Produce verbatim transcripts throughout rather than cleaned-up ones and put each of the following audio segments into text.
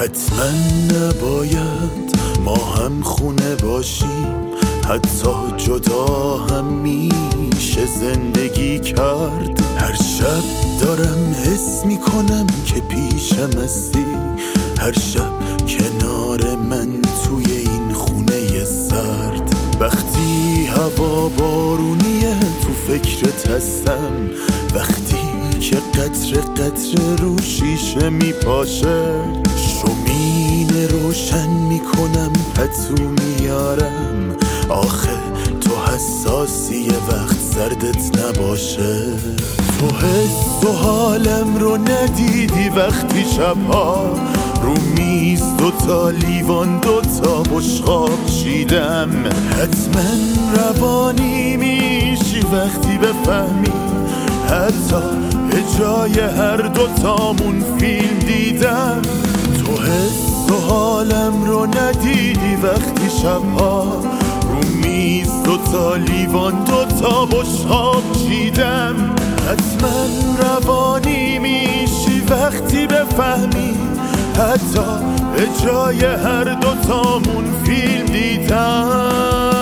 حتما نباید ما هم خونه باشیم، حتی جدا هم میشه زندگی کرد. هر شب دارم حس میکنم که پیشم هستی، هر شب کنار من توی این خونه سرد. وقتی هوا بارونیه تو فکرت هستم، وقتی که قطره قطره رو شیشه میپاشه، شومینه روشن میکنم پتو میارم. آخه تو حساسی یه وقت سردت نباشه. تو حس و حالم رو ندیدی وقتی شبها رو میز دوتا لیوان دوتا بشقاب چیدم. حتما روانی میشی وقتی بفهمی حتی به جای هر دوتامون فیلم دیدم. تو حس و حالم رو ندیدی وقتی شبها رو میز دوتا لیوان دوتا بشقاب چیدم. حتما روانی میشی وقتی بفهمی حتی به جای هر دوتامون فیلم دیدم.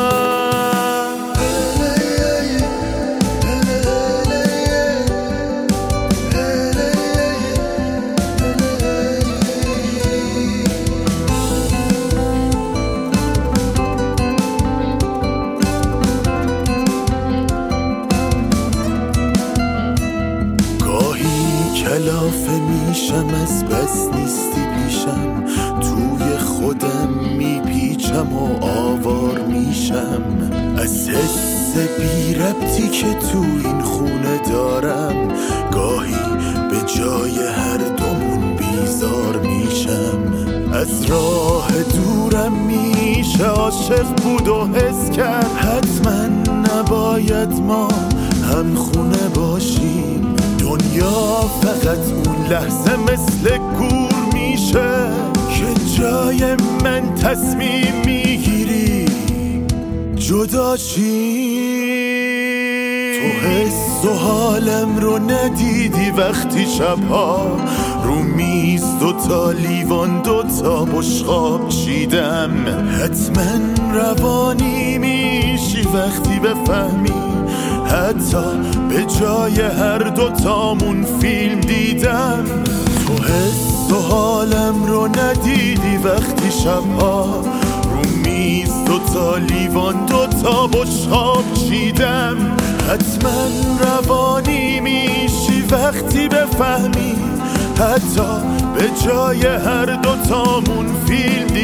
کلافه میشم از بس نیستی پیشم، توی خودم میپیچم و آوار میشم. از حس بی ربطی که تو این خونه دارم، گاهی به جای هر دومون بیزار میشم. از راه دورم میشه عاشق بود و حس کرد، حتما نباید ما هم خونه باشیم. دنیا فقط اون لحظه مثل گور میشه که جای من تصمیم میگیری جدا شی. تو حس و حالم رو ندیدی وقتی شبها رو میز دوتا لیوان دوتا بشقاب چیدم. حتما روانی میشی وقتی بفهمی حتی به جای هر دوتامون فیلم دیدم. تو حس و حالم رو ندیدی وقتی شبها رو میز دوتا لیوان دوتا بشقاب چیدم. حتما روانی میشی وقتی بفهمی حتی به جای هر دوتامون فیلم